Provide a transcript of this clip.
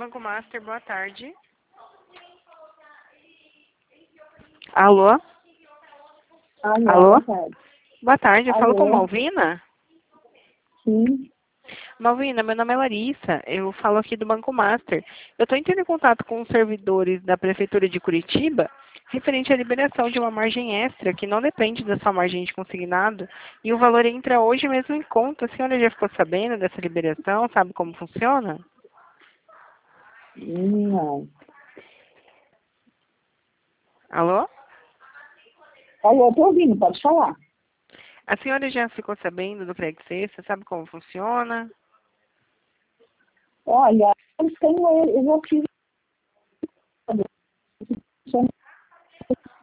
Banco Master, boa tarde. Alô? Alô? Boa tarde. Boa tarde, eu falo com Alô? Malvina? Sim. Malvina, meu nome é Larissa, eu falo aqui do Banco Master. Eu estou entrando em contato com os servidores da Prefeitura de Curitiba, referente à liberação de uma margem extra, que não depende da sua margem de consignado, e o valor entra hoje mesmo em conta. A senhora já ficou sabendo dessa liberação? Sabe como funciona? Não. Alô? Alô, tô ouvindo, pode falar. A senhora já ficou sabendo do Credit Sexta? Sabe como funciona? Olha, eu já fiz